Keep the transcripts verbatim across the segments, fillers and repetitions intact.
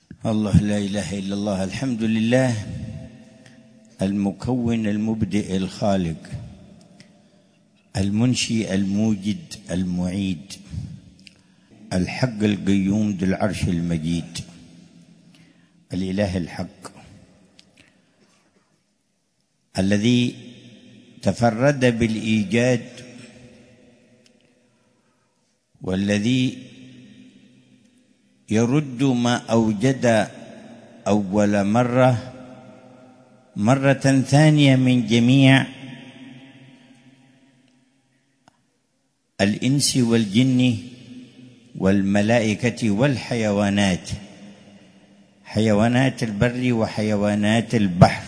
الله لا إله إلا الله. الحمد لله المكون المبدئ الخالق المنشئ الموجد المعيد الحق القيوم ذو العرش المجيد، الإله الحق الذي تفرد بالإيجاد والذي يرد ما أوجد أول مرة مرة ثانية من جميع الإنس والجن والملائكة والحيوانات، حيوانات البر وحيوانات البحر،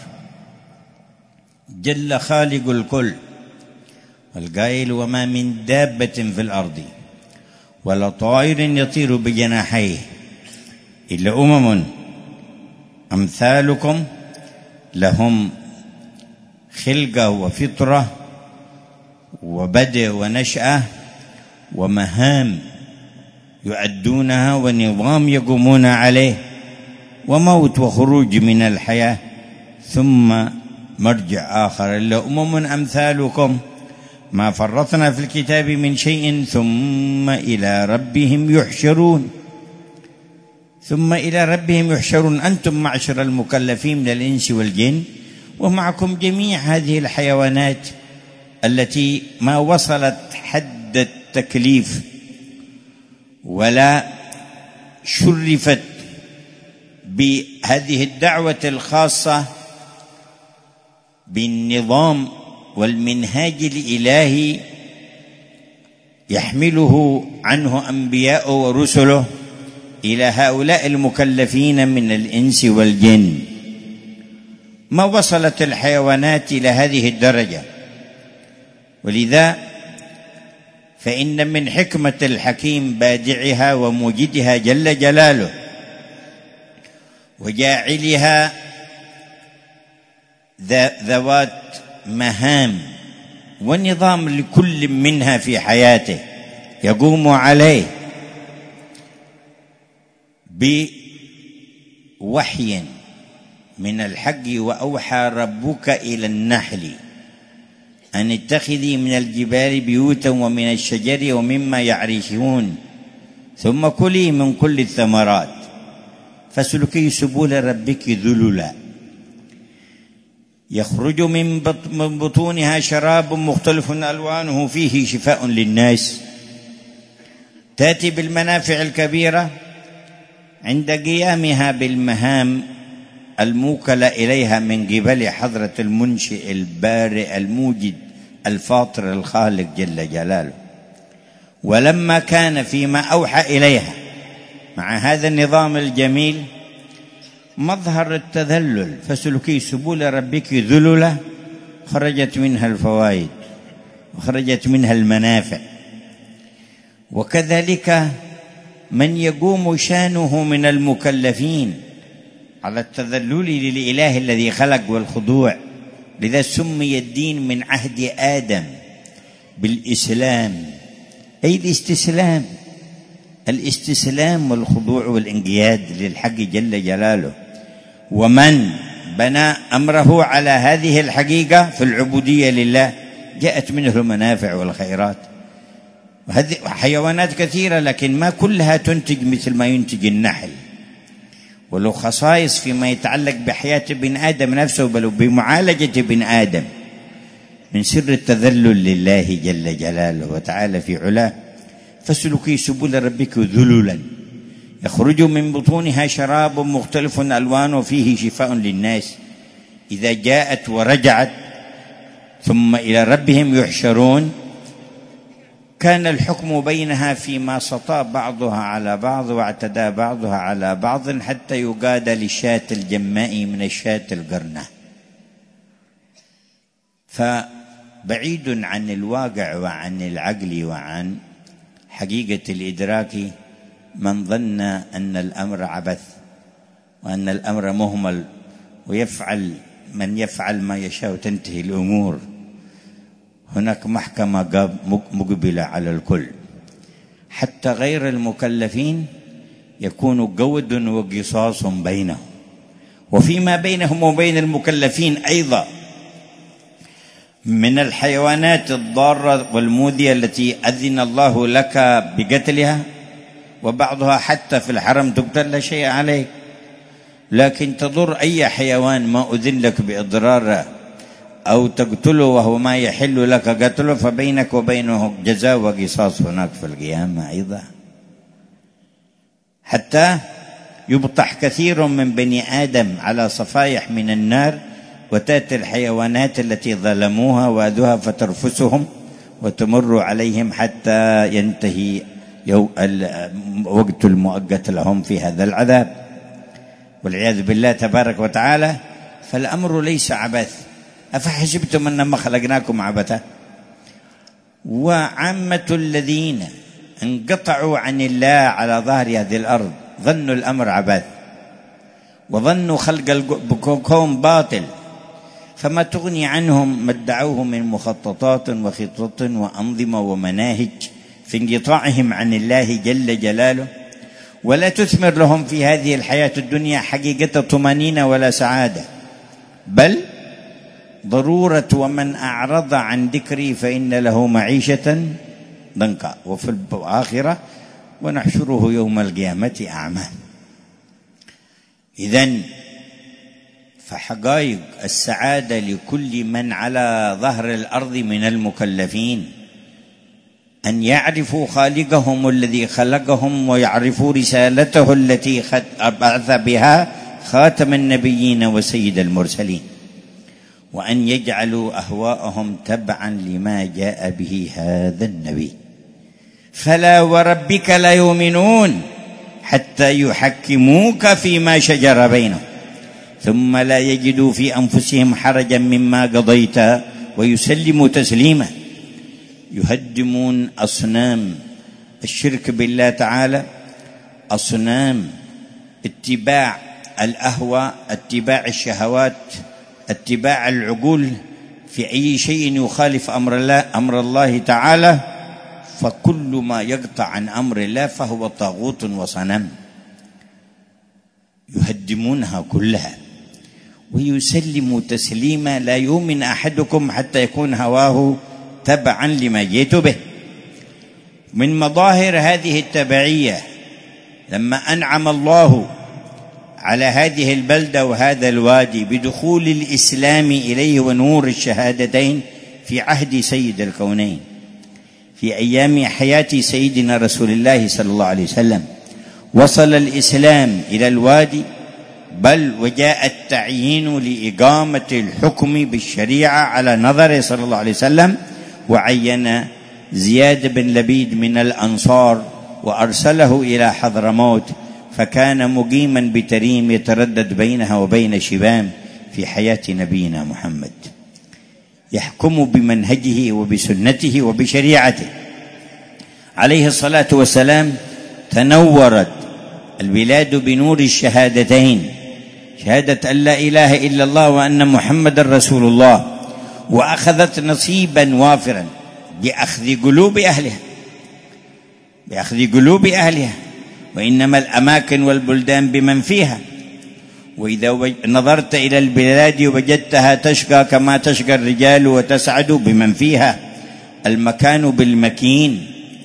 جل خالق الكل القائل: وما من دابة في الأرض ولا طائر يطير بجناحيه إلا أمم أمثالكم لهم خلقة وفطرة وبدء ونشأة ومهام يؤدونها ونظام يقومون عليه وموت وخروج من الحياة ثم مرجع آخر إلا أمم أمثالكم ما فرطنا في الكتاب من شيء ثم إلى ربهم يحشرون ثم إلى ربهم يحشرون أنتم معشر المكلفين من الإنس والجن ومعكم جميع هذه الحيوانات التي ما وصلت حد التكليف ولا شرفت بهذه الدعوة الخاصة بالنظام والمنهاج الإلهي يحمله عنه أنبياء ورسله إلى هؤلاء المكلفين من الإنس والجن. ما وصلت الحيوانات إلى هذه الدرجة، ولذا فإن من حكمة الحكيم بادعها وموجدها جل جلاله وجاعلها ذوات مهام ونظام لكل منها في حياته يقوم عليه بوحي من الحق: وأوحى ربك إلى النحل أن اتخذي من الجبال بيوتا ومن الشجر ومما يعرشون ثم كلي من كل الثمرات فاسلكي سبل ربك ذللا يخرج من بطونها شراب مختلف ألوانه فيه شفاء للناس. تأتي بالمنافع الكبيرة عند قيامها بالمهام الموكلة إليها من قبل حضرة المنشئ البارئ الموجد الفاطر الخالق جل جلاله. ولما كان فيما أوحى إليها مع هذا النظام الجميل مظهر التذلل: فسلكي سبل ربك ذللا، خرجت منها الفوائد وخرجت منها المنافع. وكذلك من يقوم شانه من المكلفين على التذلل للإله الذي خلق والخضوع، لذا سمي الدين من عهد آدم بالإسلام، أي الاستسلام، الاستسلام والخضوع والانقياد للحق جل جلاله. ومن بنى أمره على هذه الحقيقة في العبودية لله جاءت منه المنافع والخيرات. وهذه حيوانات كثيرة لكن ما كلها تنتج مثل ما ينتج النحل، ولو خصائص فيما يتعلق بحياة ابن آدم نفسه بل بمعالجة ابن آدم من سر التذلل لله جل جلاله وتعالى في علاه: فاسلكي سبل ربك ذللا يخرج من بطونها شراب مختلف ألوانه فيه شفاء للناس. إذا جاءت ورجعت ثم إلى ربهم يحشرون كان الحكم بينها فيما سطى بعضها على بعض واعتدى بعضها على بعض حتى يقاد للشاة الجماء من الشاة القرنة. فبعيد عن الواقع وعن العقل وعن حقيقة الإدراك من ظن أن الأمر عبث وأن الأمر مهمل ويفعل من يفعل ما يشاء وتنتهي الأمور. هناك محكمة مقبلة على الكل، حتى غير المكلفين يكون جود وقصاص بينهم، وفيما بينهم وبين المكلفين أيضا من الحيوانات الضارة والمؤذية التي أذن الله لك بقتلها، وبعضها حتى في الحرم تقتل لا شيء عليك، لكن تضر أي حيوان ما أذن لك بإضراره أو تقتله وهو ما يحل لك قتله، فبينك وبينه جزاء وقصاص هناك في القيامة أيضا. حتى يبطح كثير من بني آدم على صفائح من النار، وتأتي الحيوانات التي ظلموها وأذوها فترفسهم وتمر عليهم حتى ينتهي وقت المؤقت لهم في هذا العذاب والعياذ بالله تبارك وتعالى. فالأمر ليس عبث. أفحسبتم أنما خلقناكم عبثا؟ وعامة الذين انقطعوا عن الله على ظهر هذه الأرض ظنوا الأمر عبث، وظنوا خلق الكون باطل، فما تغني عنهم ما ادعوه من مخططات وخطط وأنظمة ومناهج في انقطاعهم عن الله جل جلاله، ولا تثمر لهم في هذه الحياة الدنيا حقيقة طمأنينة ولا سعادة، بل ضرورة ومن أعرض عن ذكري فإن له معيشة ضنكا وفي الآخرة ونحشره يوم القيامة أعمى. إذن فحقائق السعادة لكل من على ظهر الأرض من المكلفين أن يعرفوا خالقهم الذي خلقهم، ويعرفوا رسالته التي بعث بها خاتم النبيين وسيد المرسلين، وأن يجعلوا أهواءهم تبعا لما جاء به هذا النبي. فلا وربك لا يؤمنون حتى يحكموك فيما شجر بينهم ثم لا يجدوا في أنفسهم حرجا مما قضيت ويسلموا تسليما. يهدمون أصنام الشرك بالله تعالى، أصنام اتباع الأهوى، اتباع الشهوات، اتباع العقول في أي شيء يخالف أمر الله أمر الله تعالى، فكل ما يقطع عن أمر الله فهو طاغوت وصنم. يهدمونها كلها ويسلموا تسليما. لا يؤمن أحدكم حتى يكون هواه تبعا لما جئت به. من مظاهر هذه التبعية لما أنعم الله على هذه البلدة وهذا الوادي بدخول الإسلام إليه ونور الشهادتين في عهد سيد الكونين، في أيام حياة سيدنا رسول الله صلى الله عليه وسلم، وصل الإسلام إلى الوادي، بل وجاء التعيين لإقامة الحكم بالشريعة على نظره صلى الله عليه وسلم، وعين زياد بن لبيد من الأنصار وأرسله إلى حضرموت، فكان مقيما بتريم يتردد بينها وبين شبام في حياة نبينا محمد، يحكم بمنهجه وبسنته وبشريعته عليه الصلاة والسلام. تنورت البلاد بنور الشهادتين، شهادة أن لا إله إلا الله وأن محمد رسول الله، وأخذت نصيبا وافرا بأخذ قلوب أهلها بأخذ قلوب أهلها وإنما الأماكن والبلدان بمن فيها. وإذا نظرت إلى البلاد وجدتها تشقى كما تشقى الرجال وتسعد بمن فيها، المكان بالمكين.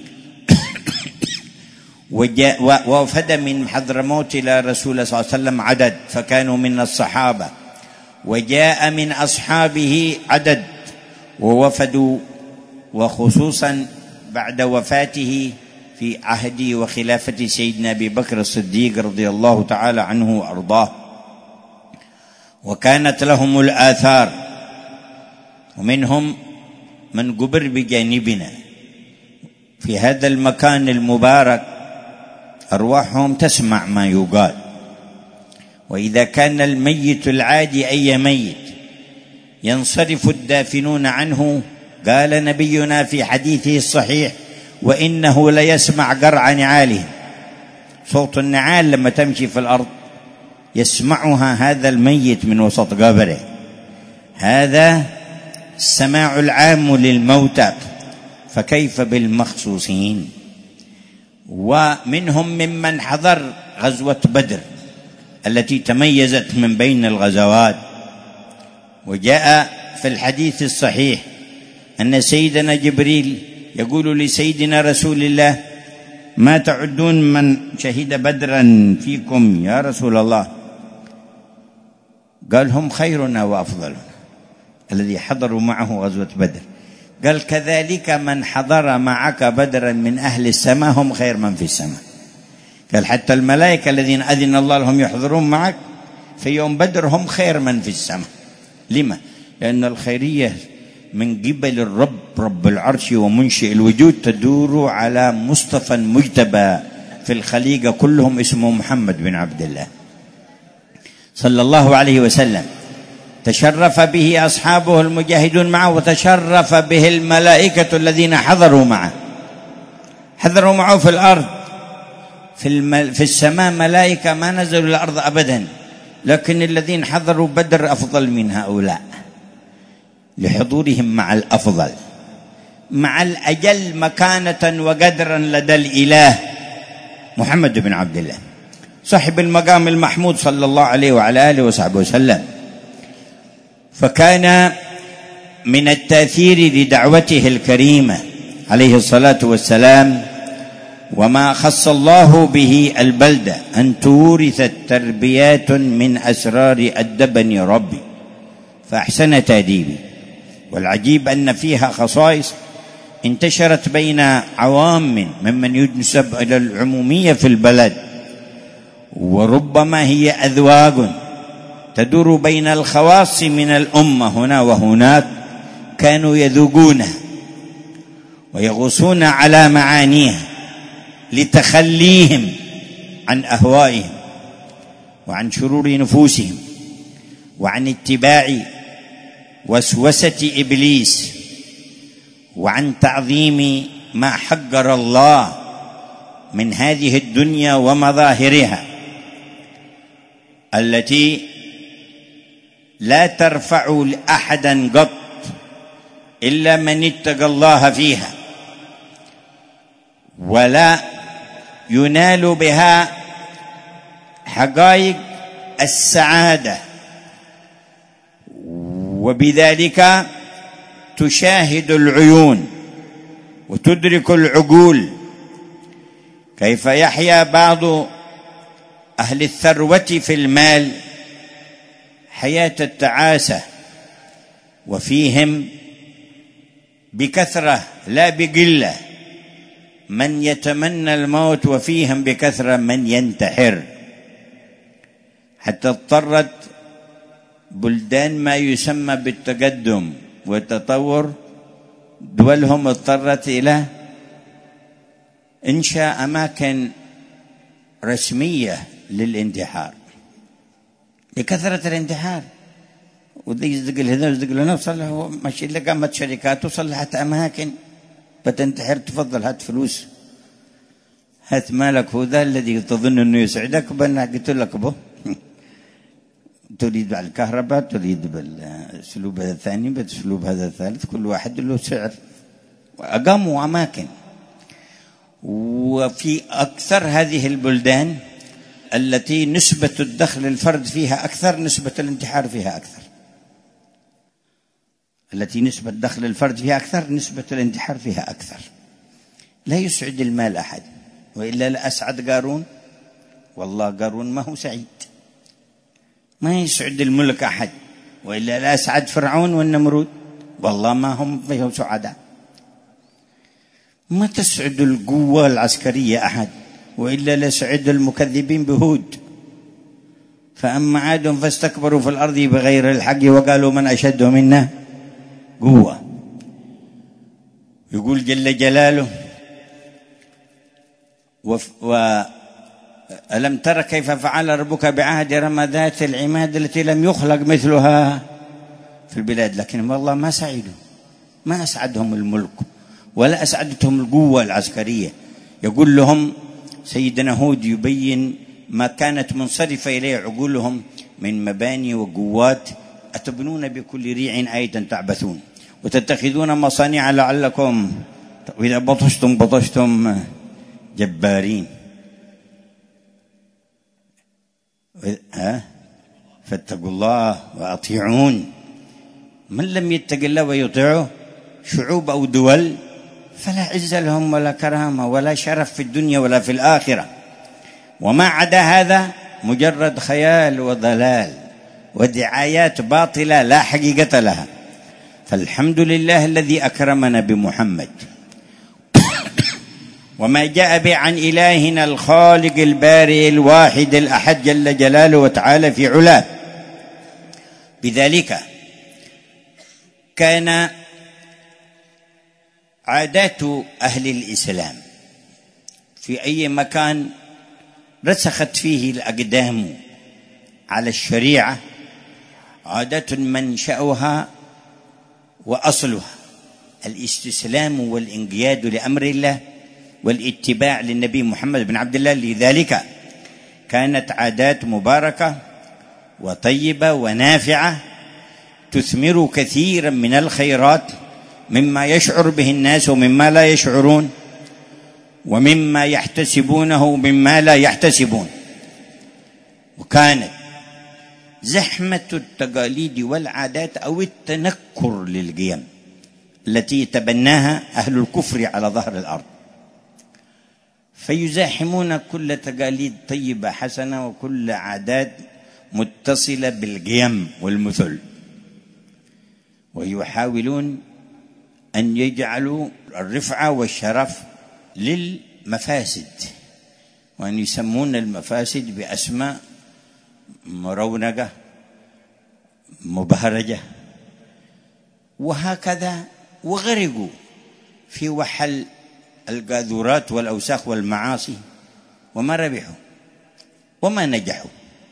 ووفد من حضرموت إلى رسول الله صلى الله عليه وسلم عدد، فكانوا من الصحابة، وجاء من أصحابه عدد ووفدوا، وخصوصا بعد وفاته في عهد وخلافة سيدنا أبي بكر الصديق رضي الله تعالى عنه وأرضاه، وكانت لهم الآثار، ومنهم من قبر بجانبنا في هذا المكان المبارك، أرواحهم تسمع ما يقال. وإذا كان الميت العادي أي ميت ينصرف الدافنون عنه، قال نبينا في حديثه الصحيح: وإنه ليسمع قرع نعالهم، صوت النعال لما تمشي في الأرض يسمعها هذا الميت من وسط قبره. هذا السماع العام للموتى، فكيف بالمخصوصين؟ ومنهم ممن حضر غزوة بدر التي تميزت من بين الغزوات. وجاء في الحديث الصحيح أن سيدنا جبريل يقول لسيدنا رسول الله: ما تعدون من شهد بدرا فيكم يا رسول الله؟ قال: هم خيرنا وأفضلنا، الذي حضروا معه غزوة بدر. قال: كذلك من حضر معك بدرا من أهل السماء هم خير من في السماء. قال: حتى الملائكة الذين أذن الله لهم يحضرون معك في يوم بدر هم خير من في السماء. لما؟ لأن الخيرية من قبل الرب رب العرش ومنشئ الوجود تدور على مصطفى مجتبى في الخليقة كلهم اسمه محمد بن عبد الله صلى الله عليه وسلم. تشرف به أصحابه المجاهدون معه، وتشرف به الملائكة الذين حضروا معه. حضروا معه في الأرض، في, المل... في السماء ملائكة ما نزلوا الأرض أبدا، لكن الذين حضروا بدر أفضل من هؤلاء لحضورهم مع الأفضل، مع الأجل مكانة وقدرا لدى الإله محمد بن عبد الله صاحب المقام المحمود صلى الله عليه وعلى آله وصحبه وسلم. فكان من التأثير لدعوته الكريمة عليه الصلاة والسلام وما خص الله به البلدة أن تورثت تربيات من أسرار أدبني ربي فأحسن تأديبي. والعجيب أن فيها خصائص انتشرت بين عوام ممن ينسب إلى العمومية في البلد، وربما هي أذواق تدور بين الخواص من الأمة هنا وهناك، كانوا يذوقونها ويغوصون على معانيها لتخليهم عن أهوائهم وعن شرور نفوسهم وعن اتباع وسوسة إبليس وعن تعظيم ما حقر الله من هذه الدنيا ومظاهرها التي لا ترفع أحدا قط إلا من اتقى الله فيها، ولا ينال بها حقائق السعادة، وبذلك تشاهد العيون وتدرك العقول كيف يحيا بعض أهل الثروة في المال حياة التعاسة، وفيهم بكثرة لا بقلة من يتمنى الموت، وفيهم بكثرة من ينتحر، حتى اضطرت بلدان ما يسمى بالتقدم والتطور دولهم اضطرت إلى إنشاء أماكن رسمية للانتحار لكثرة الانتحار. وذي يزدق هذا ويزدق لنا، وصلح ماشي إلا قامت شركات وصلحت أماكن بتنتحر. تفضل هات فلوس، هات مالك، هو ذا الذي تظن أنه يسعدك. بنا قلت لك به تريد على الكهرباء، تريد بالأسلوب هذا الثاني، بالأسلوب هذا الثالث، كل واحد له سعر. وأقاموا أماكن. وفي أكثر هذه البلدان التي نسبة الدخل الفرد فيها أكثر، نسبة الانتحار فيها أكثر. التي نسبة دخل الفرد فيها أكثر، نسبة الانتحار فيها أكثر. لا يسعد المال أحد، وإلا لأسعد قارون. والله قارون ما هو سعيد. ما يسعد الملك أحد، وإلا لأسعد فرعون والنمرود. والله ما هم فيهم سعداء. ما تسعد القوة العسكرية أحد، وإلا لسعد المكذبين بهود. فأما عاد فاستكبروا في الأرض بغير الحق وقالوا من أشد منا قوة. يقول جل جلاله: وألم تر كيف فعل ربك بعهد إرم ذات العماد التي لم يخلق مثلها في البلاد. لكن والله ما سعدوا، ما أسعدهم الملك ولا أسعدتهم القوة العسكرية. يقول لهم سيدنا هود يبين ما كانت منصرفة إليه عقولهم من مباني وقوات. أتبنون بكل ريع آية تعبثون وتتخذون مصانع لعلكم وإذا بطشتم بطشتم جبارين. ها فاتقوا الله وأطيعون. من لم يتق الله ويطيعه شعوب أو دول فلا عز لهم ولا كرامة ولا شرف في الدنيا ولا في الآخرة. وما عدا هذا مجرد خيال وضلال ودعايات باطلة لا حقيقة لها. فالحمد لله الذي أكرمنا بمحمد وما جاء به عن إلهنا الخالق البارئ الواحد الأحد جل جلاله وتعالى في علاه. بذلك كان عادات أهل الإسلام في أي مكان رسخت فيه الأقدام على الشريعة عادة منشأها وأصلها الاستسلام والانقياد لأمر الله والاتباع للنبي محمد بن عبد الله. لذلك كانت عادات مباركة وطيبة ونافعة تثمر كثيرا من الخيرات مما يشعر به الناس ومما لا يشعرون، ومما يحتسبونه ومما لا يحتسبون. وكانت زحمة التقاليد والعادات أو التنكر للقيم التي تبناها أهل الكفر على ظهر الأرض، فيزاحمون كل تقاليد طيبة حسنة وكل عادات متصلة بالقيم والمثل، ويحاولون أن يجعلوا الرفعة والشرف للمفاسد، وأن يسمون المفاسد بأسماء مرونقة مبهرجة، وهكذا وغرقوا في وحل القاذورات والأوساخ والمعاصي وما ربحوا وما نجحوا.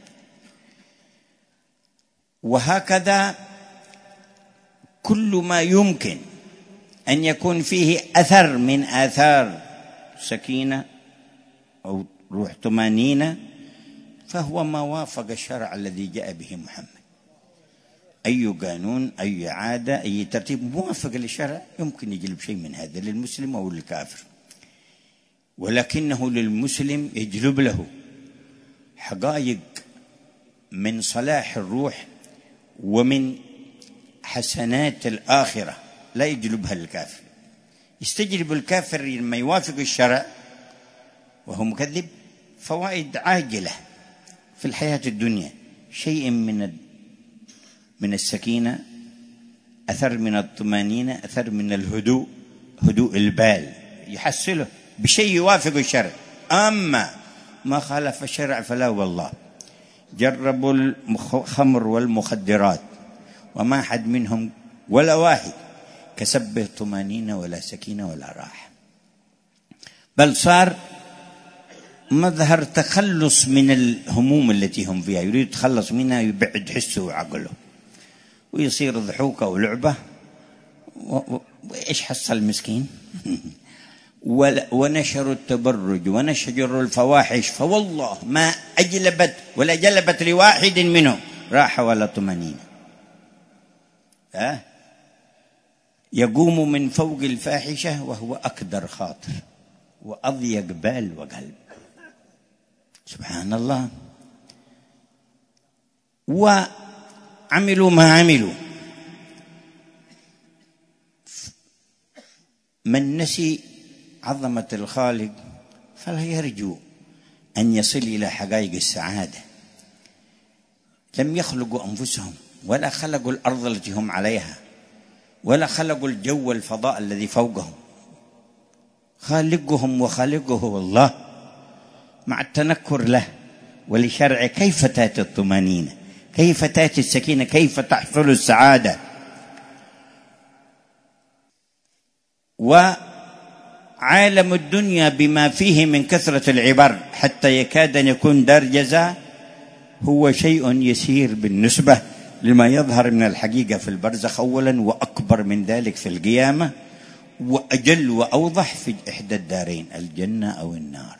وهكذا كل ما يمكن أن يكون فيه أثر من آثار سكينة أو روح طمأنينة فهو ما وافق الشرع الذي جاء به محمد. أي قانون أي عادة أي ترتيب موافق للشرع يمكن يجلب شيء من هذا للمسلم أو للكافر، ولكنه للمسلم يجلب له حقائق من صلاح الروح ومن حسنات الآخرة لا يجلبها للكافر. يستجلب الكافر لما يوافق الشرع وهو مكذب فوائد عاجلة في الحياة الدنيا، شيء من من السكينة، أثر من الطمأنينة، أثر من الهدوء، هدوء البال يحصله بشيء يوافق الشرع. أما ما خالف الشرع فلا والله. جربوا الخمر والمخدرات وما حد منهم ولا واحد كسبه طمأنينة ولا سكينة ولا راحة، بل صار مظهر تخلص من الهموم التي هم فيها، يريد يتخلص منها يبعد حسه وعقله ويصير ضحوكة ولعبة. وإيش حصل المسكين؟ ونشروا التبرج ونشجروا الفواحش، فوالله ما أجلبت ولا جلبت لواحد منهم راحة ولا طمأنينة. أه؟ يقوم من فوق الفاحشة وهو أكدر خاطر وأضيق بال وقلب. سبحان الله. وعملوا ما عملوا. من نسي عظمة الخالق فلا يرجو أن يصل إلى حقائق السعادة. لم يخلقوا أنفسهم ولا خلقوا الأرض التي هم عليها ولا خلقوا الجو والفضاء الذي فوقهم. خالقهم وخالقه هو الله، مع التنكر له ولشرعه. كيف تأتي الطمأنينة؟ كيف تأتي السكينة؟ كيف تحصل السعادة؟ وعالم الدنيا بما فيه من كثرة العبر حتى يكاد أن يكون دار جزاء هو شيء يسير بالنسبة لما يظهر من الحقيقة في البرزخ أولا، وأكبر من ذلك في القيامة، وأجل وأوضح في إحدى الدارين الجنة أو النار.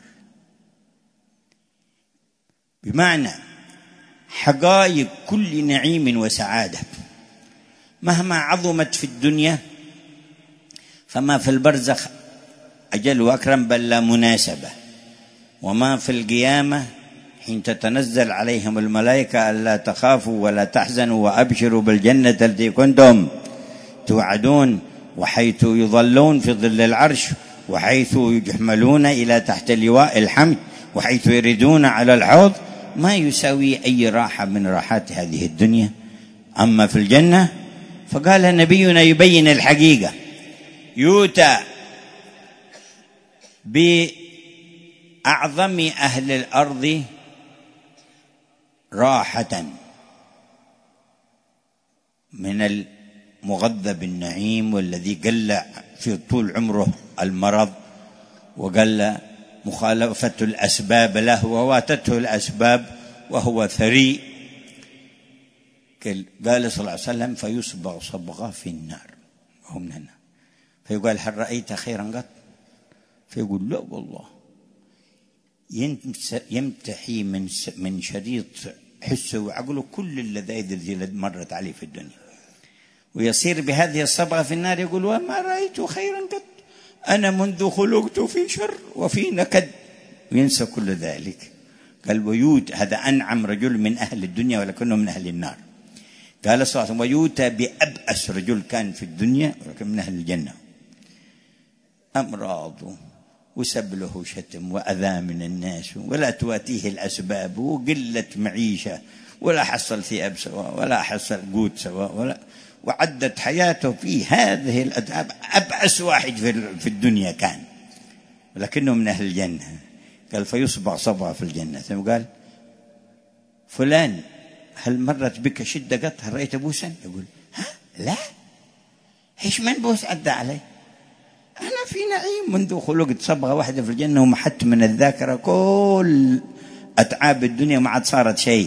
بمعنى حقائق كل نعيم وسعادة مهما عظمت في الدنيا فما في البرزخ أجل وأكرم بل لا مناسبة، وما في القيامة حين تتنزل عليهم الملائكة ألا تخافوا ولا تحزنوا وأبشروا بالجنة التي كنتم توعدون، وحيث يظلون في ظل العرش، وحيث يحملون إلى تحت لواء الحمد، وحيث يردون على الحوض، ما يساوي أي راحة من راحات هذه الدنيا. أما في الجنة فقال نبينا يبين الحقيقة، يؤتى بأعظم أهل الأرض راحة من المغذى بالنعيم، والذي قل في طول عمره المرض وقل مخالفة الأسباب له وواتته الأسباب وهو ثري. قال صلى الله عليه وسلم فيصبغ صبغة في النار وهو من النار، فيقال هل رأيت خيرا قط؟ فيقول لا والله. يمتحي من من شريط حسه وعقله كل اللذائذ التي مرت عليه في الدنيا، ويصير بهذه الصبغة في النار يقول وما رأيت خيرا قط، أنا منذ خلقت في شر وفي نكد، وينسى كل ذلك. قال ويوت، هذا أنعم رجل من أهل الدنيا ولكنه من أهل النار. قال صلى الله عليه وسلم ويوتى بأبأس رجل كان في الدنيا ولكن من أهل الجنة، أمراض وسبله شتم وأذى من الناس ولا تواتيه الأسباب وقلة معيشة ولا حصل ثياب سواء ولا حصل قوت سواء ولا، وعدت حياته في هذه الأداب، أبأس واحد في الدنيا كان ولكنه من أهل الجنة. قال فيصبغ صبغة في الجنة، ثم قال فلان هل مرت بك شدة قط؟ هل رأيت بوسا؟ يقول ها لا، ايش من بوس عدى علي؟ أنا في نعيم منذ خلقت، صبغة واحدة في الجنة ومحت من الذاكرة كل أتعاب الدنيا ما عاد صارت شيء.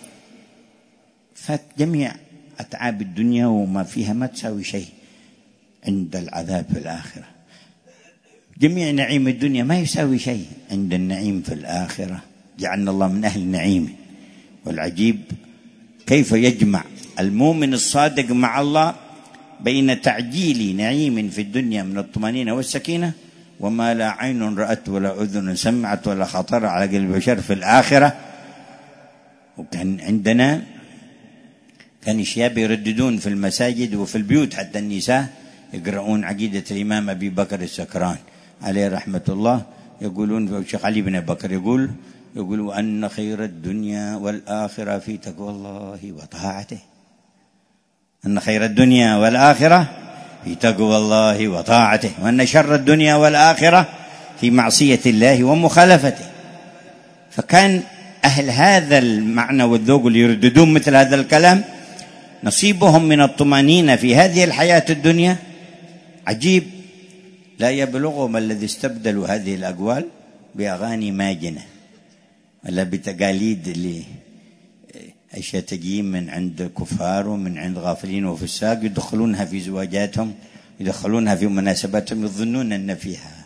فجميع أتعاب الدنيا وما فيها ما تساوي شيء عند العذاب في الآخرة. جميع نعيم الدنيا ما يساوي شيء عند النعيم في الآخرة. جعلنا الله من أهل النعيم. والعجيب كيف يجمع المؤمن الصادق مع الله بين تعجيل نعيم في الدنيا من الطمأنينة والسكينة وما لا عين رأت ولا أذن سمعت ولا خطر على قلب بشر في الآخرة. وكان عندنا كان الشباب يرددون في المساجد وفي البيوت حتى النساء يقرؤون عقيدة الإمام أبي بكر السكران عليه رحمة الله. يقولون الشيخ علي بن بكر يقول يقول أن خير الدنيا والآخرة في تقوى الله وطاعته، أن خير الدنيا والآخرة في تقوى الله وطاعته، وأن شر الدنيا والآخرة في معصية الله ومخالفته. فكان أهل هذا المعنى والذوق اللي يرددون مثل هذا الكلام نصيبهم من الطمأنينة في هذه الحياة الدنيا عجيب، لا يبلغهم الذي استبدلوا هذه الأقوال بأغاني ماجنة ولا بتقاليد اللي أشياء تجي من عند كفار ومن عند غافلين وفساق يدخلونها في زواجاتهم، يدخلونها في مناسباتهم يظنون أن فيها.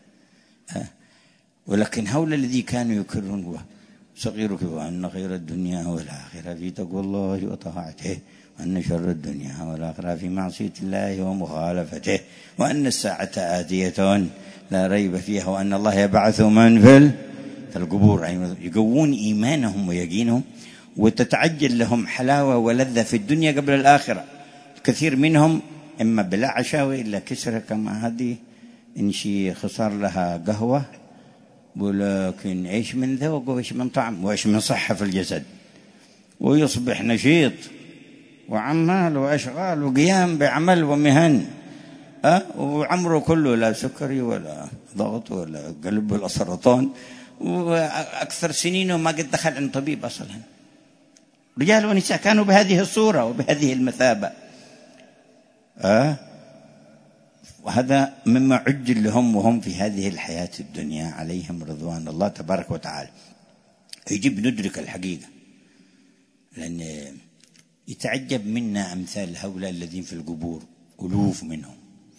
ولكن هؤلاء الذي كانوا يكررون صغيرك وأن خير الدنيا والآخرة في تقوى الله وطاعته، وأن شر الدنيا والآخرة في معصية الله ومخالفته، وأن الساعة آتية لا ريب فيها، وأن الله يبعث من في القبور. يقوون إيمانهم ويقينهم وتتعجل لهم حلاوة ولذة في الدنيا قبل الآخرة. الكثير منهم إما بلا عشاء إلا كسرة كما هذه إنشي خسر لها قهوة، ولكن إيش من ذوق وإيش من طعم وإيش من صحة في الجسد، ويصبح نشيط وعمال وأشغال وقيام بعمل ومهن أه؟ وعمره كله لا سكري ولا ضغط ولا قلب ولا سرطان، وأكثر سنينه ما قد دخل عند طبيب أصلا. رجال ونساء كانوا بهذه الصورة وبهذه المثابة أه؟ وهذا مما عجل لهم وهم في هذه الحياة الدنيا عليهم رضوان الله تبارك وتعالى. يجب ندرك الحقيقة، لأن يتعجب منا أمثال هؤلاء الذين في القبور ألوف منهم.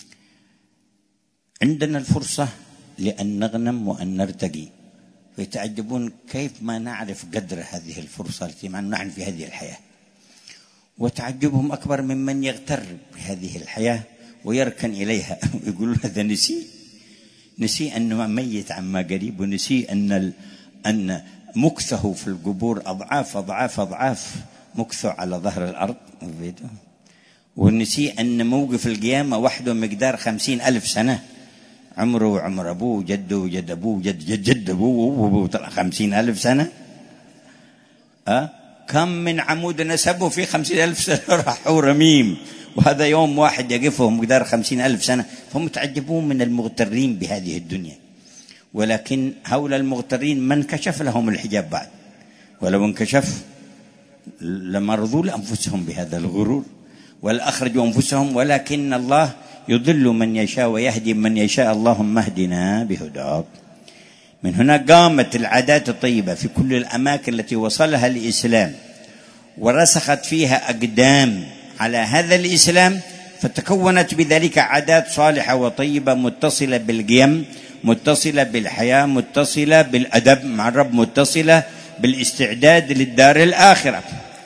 عندنا الفرصة لأن نغنم وأن نرتقي، فيتعجبون كيف ما نعرف قدر هذه الفرصة التي معنا نحن في هذه الحياة، وتعجبهم أكبر ممن يغتر بهذه الحياة ويركن إليها ويقولون هذا نسي نسي أنه ميت عما قريب، ونسي أن ال... أن مكثه في القبور أضعاف أضعاف أضعاف مكثه على ظهر الأرض، ونسي أن موقف القيامة وحده مقدار خمسين ألف سنة، عمره وعمر أبوه وجده وجد أبوه وجد جد جد أبوه وأبوه طلع خمسين ألف سنة. أه؟ كم من عمود نسبه في خمسين ألف سنة راحوا رميم، وهذا يوم واحد يقفه مقدار خمسين ألف سنة. فهم متعجبون من المغترين بهذه الدنيا، ولكن هؤلاء المغترين ما انكشف لهم الحجاب بعد، ولو انكشف لمرضوا لأنفسهم بهذا الغرور ولا أخرجوا أنفسهم. ولكن الله يضل من يشاء ويهدي من يشاء، اللهم اهدنا بهداك. من هنا قامت العادات الطيبة في كل الأماكن التي وصلها الإسلام ورسخت فيها أقدام على هذا الإسلام، فتكونت بذلك عادات صالحة وطيبة متصلة بالقيم، متصلة بالحياة، متصلة بالأدب مع الرب، متصلة بالاستعداد للدار الآخرة.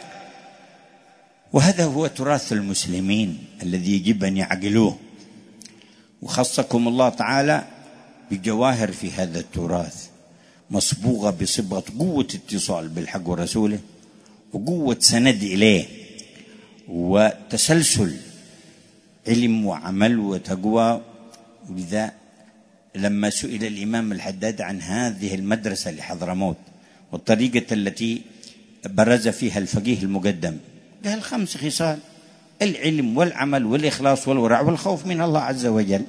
وهذا هو تراث المسلمين الذي يجب أن يعقلوه، وخصكم الله تعالى بجواهر في هذا التراث مصبوغة بصبغة قوة اتصال بالحق ورسوله، وقوة سند إليه، وتسلسل علم وعمل وتقوى. ولذا لما سئل الإمام الحداد عن هذه المدرسة لحضرموت والطريقة التي برز فيها الفقيه المقدم، قال خمس خصال: العلم والعمل والإخلاص والورع والخوف من الله عز وجل،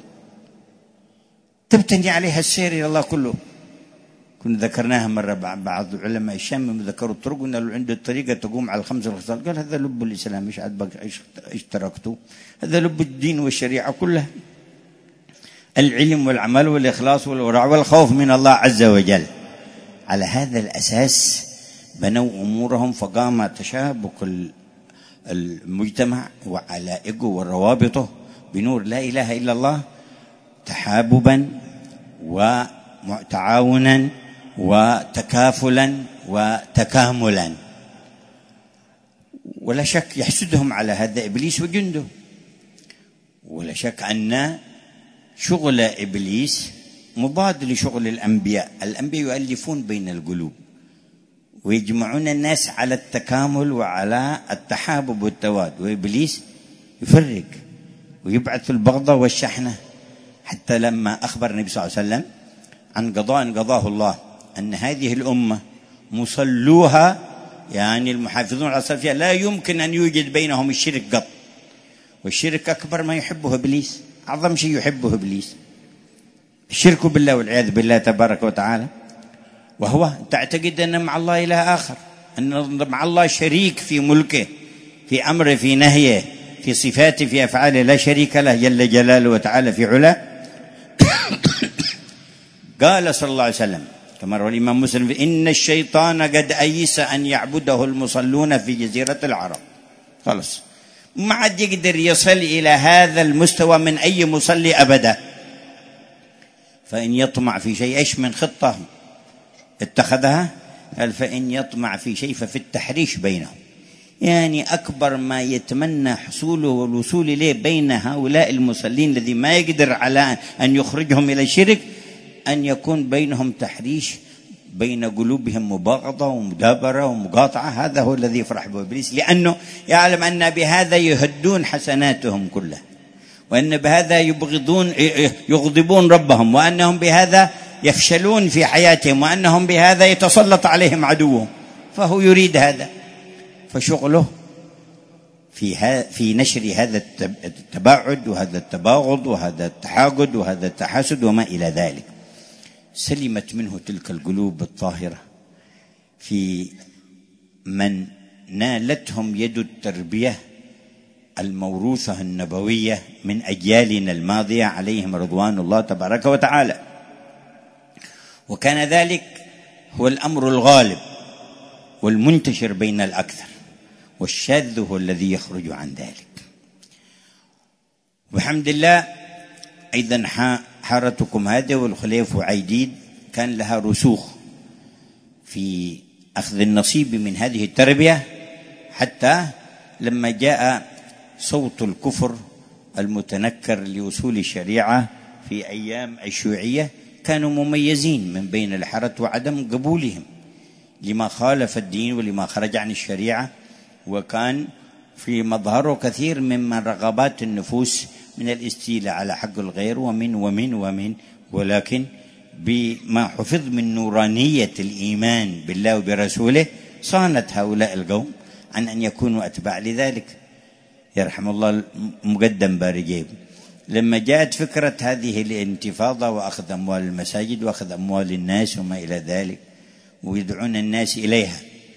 تبتني عليها السير إلى الله كله. كنا ذكرناها مرة بعض علماء الشام ذكروا الطرق، قلنا له عنده الطريقة تقوم على الخمس الخصال، قال هذا لب الإسلام، إيش عاد بقى إيش تركته؟ هذا لب الدين والشريعة كلها: العلم والعمل والإخلاص والورع والخوف من الله عز وجل. على هذا الأساس بنوا أمورهم، فقام تشابك المجتمع وعلائقه وروابطه بنور لا إله إلا الله، تحاببا وتعاونا وتكافلا وتكاملا. ولا شك يحسدهم على هذا إبليس وجنده، ولا شك أن شغل إبليس مضاد لشغل الأنبياء. الأنبياء يؤلفون بين القلوب ويجمعون الناس على التكامل وعلى التحابب والتواد، وإبليس يفرق ويبعث البغضة والشحنة. حتى لما أخبر النبي صلى الله عليه وسلم عن قضاء قضاه الله أن هذه الأمة مصلوها، يعني المحافظون على الصلاة فيها، لا يمكن أن يوجد بينهم الشرك قط، والشرك أكبر ما يحبه إبليس، أعظم شيء يحبه إبليس الشرك بالله والعياذ بالله تبارك وتعالى. وهو تعتقد أن مع الله إله آخر، أن مع الله شريك في ملكه، في أمره، في نهيه، في صفاته، في أفعاله، لا شريك له جل جلاله وتعالى في علاه. قال صلى الله عليه وسلم كما روى الإمام مسلم: إن الشيطان قد أيس أن يعبده المصلون في جزيرة العرب. خلص ما عاد يقدر يصل إلى هذا المستوى من أي مصلي أبدا. فإن يطمع في شيء، إيش من خطة اتخذها؟ قال: فإن يطمع في شيء ففي التحريش بينهم. يعني أكبر ما يتمنى حصوله والوصول إليه بين هؤلاء المصلين الذي ما يقدر على أن يخرجهم إلى الشرك، أن يكون بينهم تحريش، بين قلوبهم مباغضة ومدابرة ومقاطعة. هذا هو الذي يفرح به إبليس، لأنه يعلم أن بهذا يهدون حسناتهم كلها، وأن بهذا يبغضون يغضبون ربهم، وأنهم بهذا يفشلون في حياتهم، وأنهم بهذا يتسلط عليهم عدوهم. فهو يريد هذا، فشغله في في نشر هذا التباعد وهذا التباغض وهذا التحاقد وهذا التحاسد وما إلى ذلك. سلمت منه تلك القلوب الطاهرة في من نالتهم يد التربية الموروثة النبوية من أجيالنا الماضية عليهم رضوان الله تبارك وتعالى. وكان ذلك هو الأمر الغالب والمنتشر بين الأكثر، والشاذ هو الذي يخرج عن ذلك. وبحمد الله أيضا حارتكم هذه والخليف وعيديد كان لها رسوخ في أخذ النصيب من هذه التربية، حتى لما جاء صوت الكفر المتنكر لوصول الشريعة في أيام الشيوعية كانوا مميزين من بين الحارة وعدم قبولهم. لما خالف الدين ولما خرج عن الشريعة، وكان في مظهره كثير مما رغبات النفوس من الاستيلاء على حق الغير ومن ومن ومن ولكن بما حفظ من نورانية الإيمان بالله وبرسوله صانت هؤلاء القوم عن أن يكونوا أتباع. لذلك يرحم الله المقدم بارجيب لما جاءت فكرة هذه الانتفاضة وأخذ أموال المساجد وأخذ أموال الناس وما إلى ذلك ويدعون الناس إليها،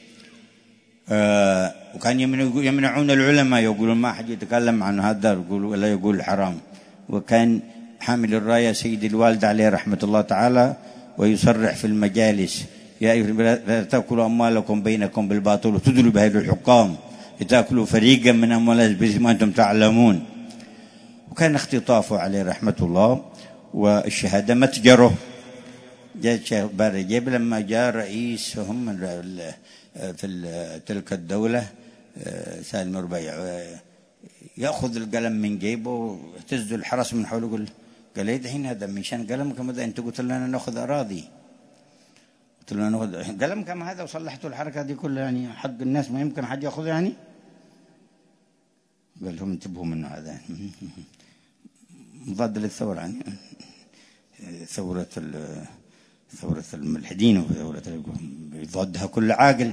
آه وكان يمنعون العلماء يقولون ما حد يتكلم عن هذا يقولوا ولا يقول حرام. وكان حامل الراية سيد الوالد عليه رحمة الله تعالى ويصرح في المجالس: يا أيها لا تأكلوا أموالكم بينكم بالباطل وتدلوا بها الحكام لتأكلوا فريقا من أموال الناس بما أنتم تعلمون. وكان اختطافه عليه رحمة الله والشهادة متجره. جاء الشيخ بارجيب لما جاء رئيسهم في تلك الدولة سالم ربيع يأخذ القلم من جيبه ويهتز الحرس من حوله يقول قال لي دحين هذا مشان قلم كم هذا أنت قلت لنا نأخذ أراضي، قلت له نأخذ قلم كم هذا وصلحتوا الحركة دي كلها يعني حق الناس ما يمكن حد يأخذ يعني. قال لهم انتبهوا منه هذا مضاد للثورة يعني ثورة ثورة الملحدين وثورة يضادها كل عاقل.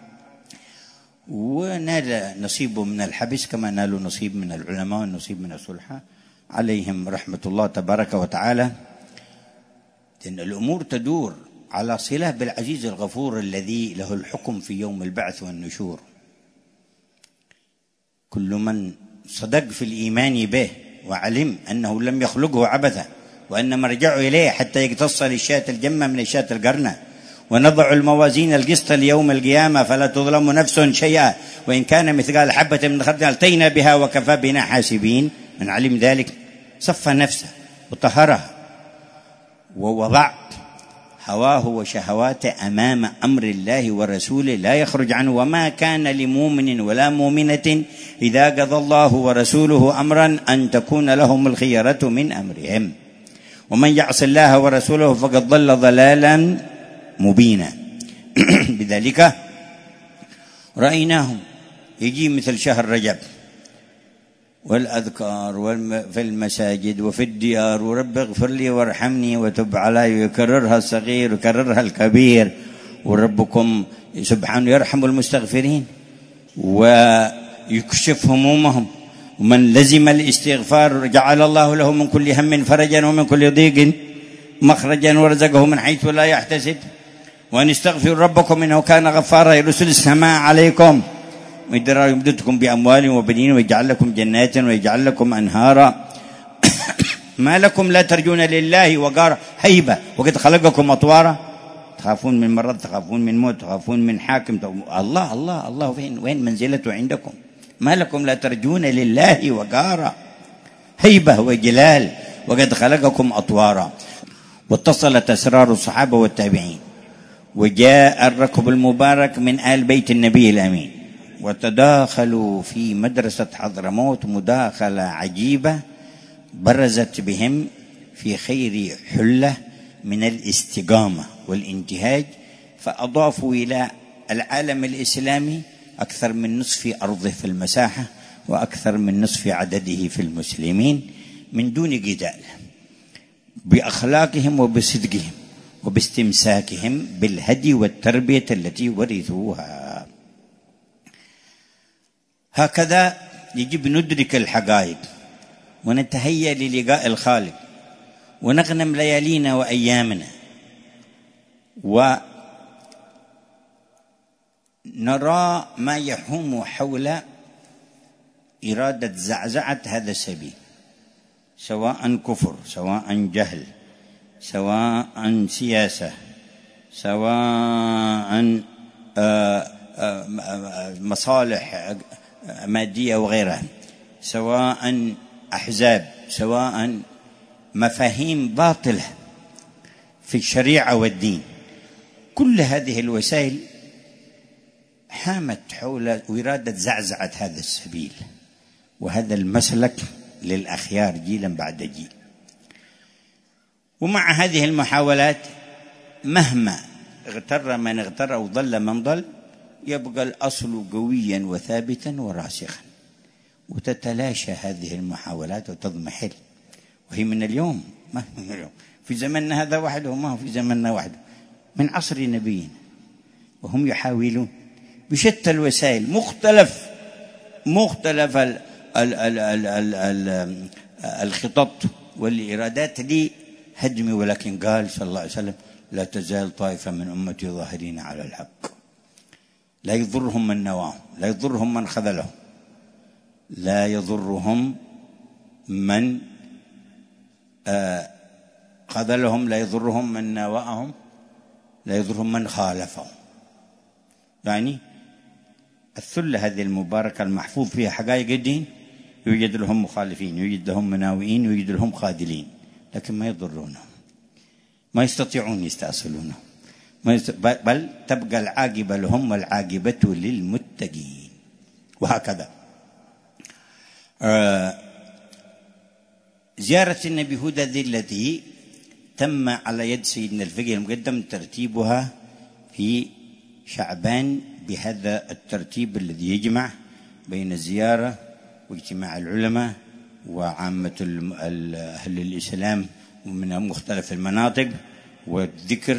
ونال نصيبه من الحبس كما نالوا نصيب من العلماء والنصيب من الصلحاء عليهم رحمة الله تبارك وتعالى. لأن الأمور تدور على صلة بالعزيز الغفور الذي له الحكم في يوم البعث والنشور. كل من صدق في الإيمان به وعلم أنه لم يخلقه عبثا وأن مرجعه إليه حتى يقتص للشاة الجمة من الشاة القرنة، ونضع الموازين القسط ليوم القيامة فلا تظلم نفس شيئا وإن كان مثقال حبة من خردل أتينا بها وكفى بنا حاسبين. من علم ذلك صفى نفسه وطهرها ووضع هواه وشهواته أمام أمر الله ورسوله لا يخرج عنه. وما كان لمؤمن ولا مؤمنة إذا قضى الله ورسوله أمرا أن تكون لهم الخيرة من أمرهم ومن يعص الله ورسوله فقد ضل ضلالا مبينا. بذلك رأيناهم يجي مثل شهر رجب والأذكار في المساجد وفي الديار ورب اغفر لي وارحمني وتب علي ويكررها الصغير ويكررها الكبير وربكم سبحانه يرحم المستغفرين ويكشف همومهم. ومن لزم الاستغفار جعل الله له من كل هم فرجا ومن كل ضيق مخرجا ورزقه من حيث لا يحتسب. وأن استغفروا ربكم إنه كان غفارا يرسل السماء عليكم ويمددكم بأموال وبنين ويجعل لكم جنات ويجعل لكم أنهارا. ما لكم لا ترجون لله وقار هيبة وقد خلقكم أطوارا. تخافون من مرض، تخافون من موت، تخافون من حاكم. الله الله الله فين وين منزلته عندكم؟ ما لكم لا ترجون لله وقارا هيبة وجلال وقد خلقكم أطوارا. واتصلت أسرار الصحابة والتابعين وجاء الركب المبارك من آل بيت النبي الأمين وتداخلوا في مدرسة حضرموت مداخلة عجيبة برزت بهم في خير حلة من الاستقامة والانتهاج، فأضافوا إلى العالم الإسلامي أكثر من نصف أرضه في المساحة وأكثر من نصف عدده في المسلمين من دون جدال، بأخلاقهم وبصدقهم وباستمساكهم بالهدي والتربية التي ورثوها. هكذا يجب ندرك الحقائق ونتهيأ للقاء الخالق ونغنم ليالينا وأيامنا ونرى ما يحوم حول إرادة زعزعة هذا السبيل، سواء كفر، سواء جهل، سواء سياسة، سواء مصالح مادية وغيرها، سواء أحزاب، سواء مفاهيم باطلة في الشريعة والدين. كل هذه الوسائل حامت حول إرادة زعزعة هذا السبيل وهذا المسلك للأخيار جيلا بعد جيل. ومع هذه المحاولات مهما اغتر من اغتر أو ضل من ضل، يبقى الأصل قويا وثابتا وراسخا، وتتلاشى هذه المحاولات وتضمحل. وهي من اليوم، ما من اليوم، في زمننا هذا وحده، ما هو في زمننا وحده، من عصر نبينا وهم يحاولون بشتى الوسائل، مختلف مختلف ال ال ال ال ال ال الخطط والإرادات لهدم، ولكن قال صلى الله عليه وسلم: لا تزال طائفة من أمتي ظاهرين على الحق، لا يضرهم من نواهم، لا يضرهم من خذلهم، لا يضرهم من آه خذلهم، لا يضرهم من نواهم، لا يضرهم من خالفهم. يعني الثلة هذه المباركة المحفوظ فيها حقائق الدين، يوجد لهم مخالفين، يوجد لهم مناوئين، يوجد لهم خاذلين، لكن ما يضرونهم، ما يستطيعون يستأصلونهم، ما يست... بل تبقى العاقبة لهم والعاقبة للمتقين. وهكذا آه زيارة النبي هود ذي التي تم على يد سيدنا الفقيه المقدم ترتيبها في شعبان بهذا الترتيب الذي يجمع بين الزيارة واجتماع العلماء وعامة أهل الإسلام من مختلف المناطق، والذكر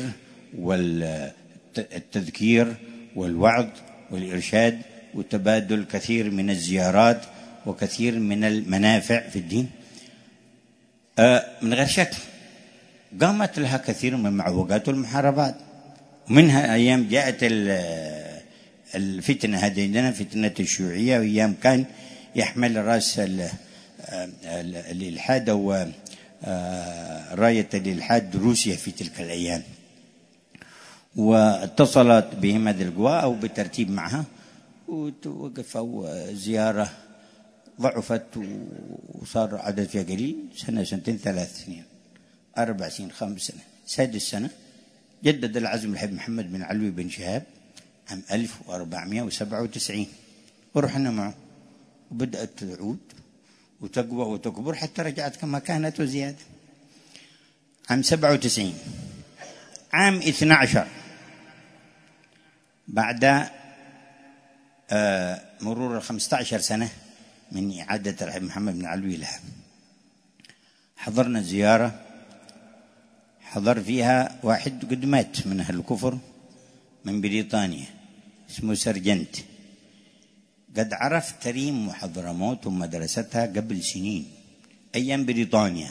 والتذكير والوعظ والإرشاد، وتبادل كثير من الزيارات وكثير من المنافع في الدين. من غير شك قامت لها كثير من المعوقات والمحاربات، ومنها أيام جاءت الفتنة هذه عندنا، فتنة الشيوعية، وأيام كان يحمل رأس الإلحاد أو راية الإلحاد روسيا في تلك الأيام، واتصلت بهم هذه القوى أو بالترتيب معها، ووقفوا زيارة ضعفت وصار عدد فيها قليل، سنة سنتين ثلاث سنين أربع سنين خمس سنة سادس سنة جدد العزم الحبيب محمد بن علوي بن شهاب عام ألف وأربعمائة وسبعة وتسعين، ورحنا معه وبدأت تعود وتقوى وتكبر حتى رجعت كما كانت وزيادة. عام سبعة وتسعين، عام اثنى عشر بعد آه مرور الخمسة عشر سنة من إعادة الحبيب محمد بن علوي لها، حضرنا زيارة حضر فيها واحد قد مات من أهل الكفر من بريطانيا اسمه سرجنت، قد عرف تريم وحضرموت ومدرستها قبل سنين أيام بريطانيا،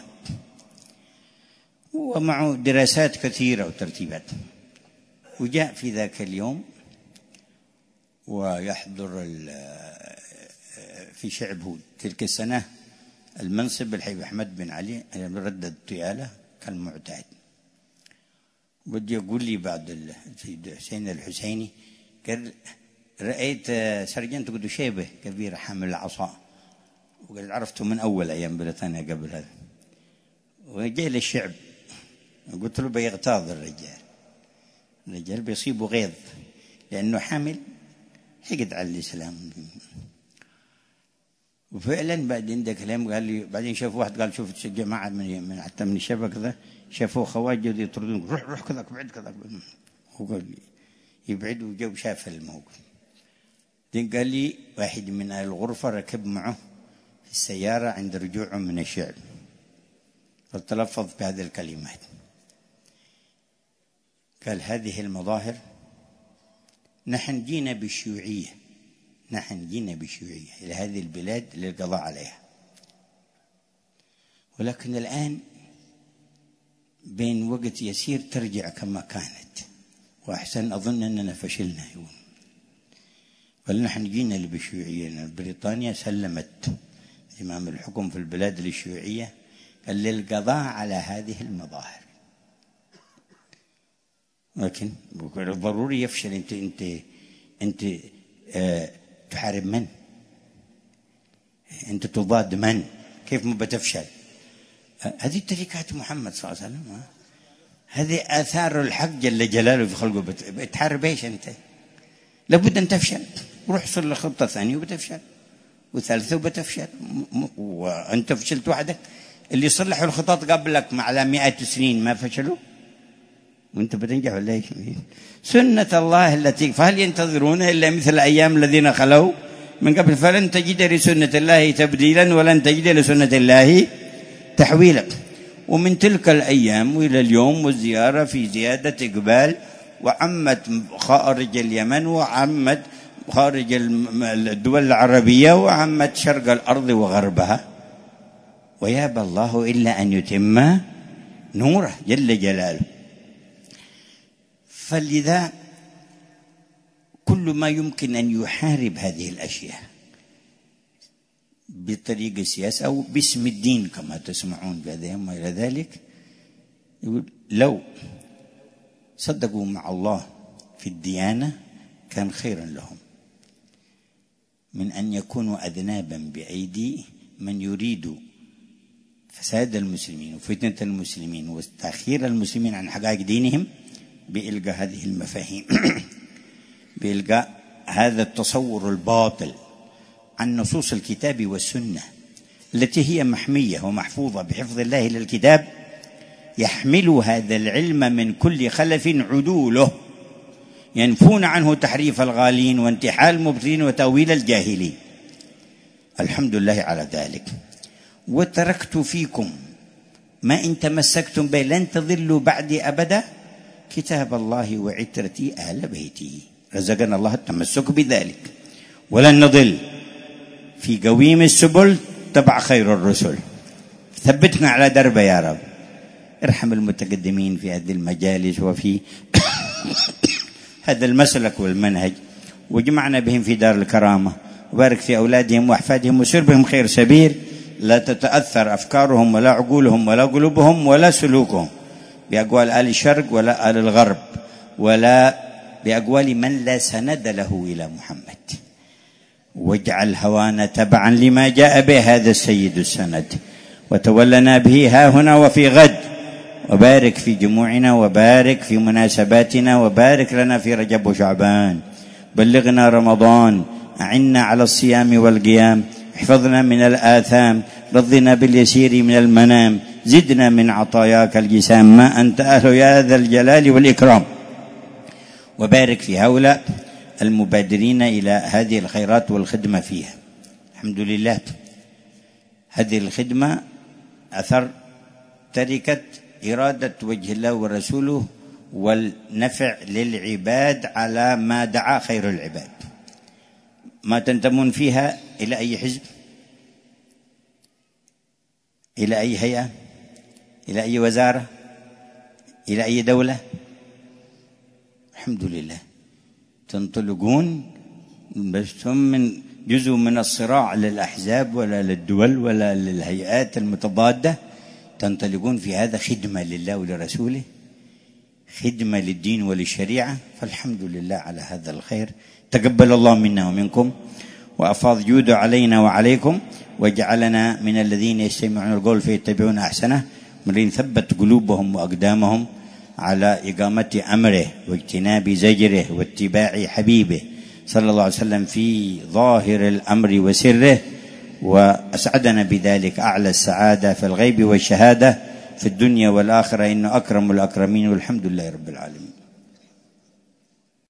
ومعه دراسات كثيرة وترتيبات، وجاء في ذاك اليوم ويحضر في شعب هود تلك السنة المنصب الحبيب أحمد بن علي رد الطيالة كالمعتاد. بدي أقول لي بعد السيد حسين الحسيني قال: رأيت سرجنت قد شيبة كبيرة حامل العصا، وقال عرفته من أول أيام بريطانيا قبل هذا، وجاء للشعب قلت له بيغتاظ الرجال، الرجال بيصيبوا غيظ لأنه حامل حقد على الإسلام. وفعلا بعدين ده كلام قال لي، بعدين شاف واحد قال شوف جماعة من, من حتى من الشباب كذا شافوه خواجه يطردون، روح روح كذا ابعد كذا، وقال لي يبعد، وجو شاف الموقف. بعدين قال لي واحد من أهل الغرفة ركب معه في السيارة عند رجوعه من الشعب، فتلفظ بهذه الكلمات، قال: هذه المظاهر نحن جينا بالشيوعية، نحن جينا بالشيوعية إلى هذه البلاد للقضاء عليها، ولكن الآن بين وقت يسير ترجع كما كانت، وأحسن أظن أننا فشلنا يوم، بل نحن جينا بالشيوعية. بريطانيا سلمت زمام الحكم في البلاد للشيوعية للقضاء على هذه المظاهر، لكن ضروري يفشل. أنت أنت أنت آه تحارب من؟ أنت تضاد من؟ كيف ما بتفشل؟ آه هذه تركات محمد صلى الله عليه وسلم، آه هذه آثار الحق جل جلاله في خلقه. بتحارب إيش أنت؟ لابد أن تفشل، روح صل لخطة ثانية وبتفشل، وثالثة وبتفشل، وأنت فشلت وحدك. اللي صلحوا الخطط قبلك مع مئة سنين ما فشلوا؟ وانت بتنجح ولا ايش؟ سنة الله التي، فهل ينتظرون إلا مثل أيام الذين خلوا من قبل؟ فلن تجد لسنة الله تبديلا ولن تجد لسنة الله تحويلا. ومن تلك الأيام وإلى اليوم والزيارة في زيادة إقبال، وعمت خارج اليمن وعمت خارج الدول العربية وعمت شرق الأرض وغربها، ويابى الله إلا أن يتم نوره جل جلاله. فلذا كل ما يمكن أن يحارب هذه الأشياء بطريق السياسة أو باسم الدين كما تسمعون بهذا وما إلى ذلك، يقول لو صدقوا مع الله في الديانة كان خيرا لهم من أن يكونوا أذنابا بأيدي من يريد فساد المسلمين وفتنة المسلمين وتأخير المسلمين عن حقائق دينهم بإلغاء هذه المفاهيم، بإلغاء هذا التصور الباطل عن نصوص الكتاب والسنة التي هي محمية ومحفوظة بحفظ الله للكتاب، يحمل هذا العلم من كل خلف عدوله، ينفون عنه تحريف الغالين وانتحال المبطلين وتأويل الجاهلين. الحمد لله على ذلك. وتركت فيكم ما إن تمسكتم به لن تضلوا بعدي أبدا، كتاب الله وعترتي أهل بيتي. رزقنا الله التمسك بذلك، ولن نضل في قويم السبل تبع خير الرسل. ثبتنا على دربه يا رب. ارحم المتقدمين في هذه المجالس وفي هذا المسلك والمنهج، وجمعنا بهم في دار الكرامة، وبارك في أولادهم وأحفادهم وسر بهم خير سبيل، لا تتأثر أفكارهم ولا عقولهم ولا قلوبهم ولا سلوكهم بأقوال آل الشرق ولا آل الغرب ولا بأقوال من لا سند له إلى محمد. واجعل هوانا تبعا لما جاء به هذا السيد السند، وتولنا به ها هنا وفي غد، وبارك في جموعنا وبارك في مناسباتنا وبارك لنا في رجب وشعبان، بلغنا رمضان، أعنا على الصيام والقيام، احفظنا من الآثام، رضنا باليسير من المنام، زدنا من عطاياك الجسام ما أنت أهل يا ذا الجلال والإكرام. وبارك في هؤلاء المبادرين إلى هذه الخيرات والخدمة فيها. الحمد لله هذه الخدمة أثر تركت إرادة وجه الله ورسوله والنفع للعباد على ما دعا خير العباد. ما تنتمون فيها إلى أي حزب، إلى أي هيئة، إلى أي وزارة، إلى أي دولة، الحمد لله تنطلقون بس من جزء من الصراع للأحزاب ولا للدول ولا للهيئات المتضادة، تنطلقون في هذا خدمة لله ولرسوله، خدمة للدين وللشريعة. فالحمد لله على هذا الخير. تقبل الله منا ومنكم وأفاض جوده علينا وعليكم، وجعلنا من الذين يستمعون القول فيتبعون أحسنه، من ثبت قلوبهم وأقدامهم على إقامة أمره واجتناب زجره واتباع حبيبه صلى الله عليه وسلم في ظاهر الأمر وسره، وأسعدنا بذلك أعلى السعادة في الغيب والشهادة في الدنيا والآخرة، إنه أكرم الأكرمين، والحمد لله رب العالمين.